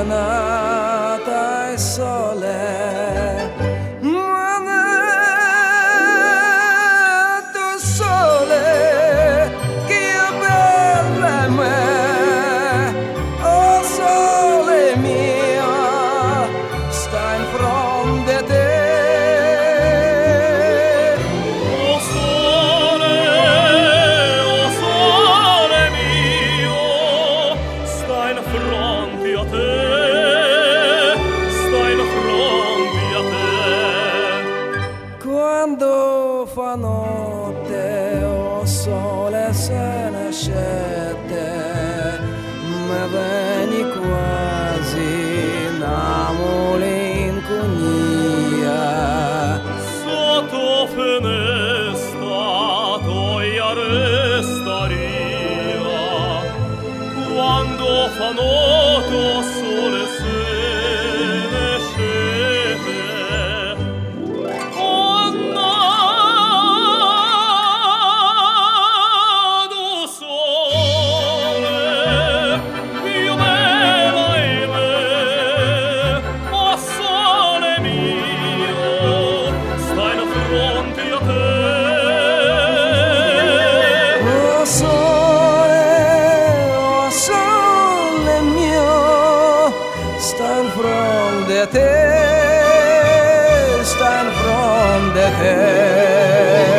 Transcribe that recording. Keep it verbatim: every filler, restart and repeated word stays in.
giornata e sole, tu sole, che bella me, oh sole mio, sta in fronte a te. Quando fa notte, oh sole se ne scende, me veni quasi una malinconia. Sotto finestra toia restaria, quando fa notte, oh sole se ne scende. Sta in fronte a te, sta in fronte a te.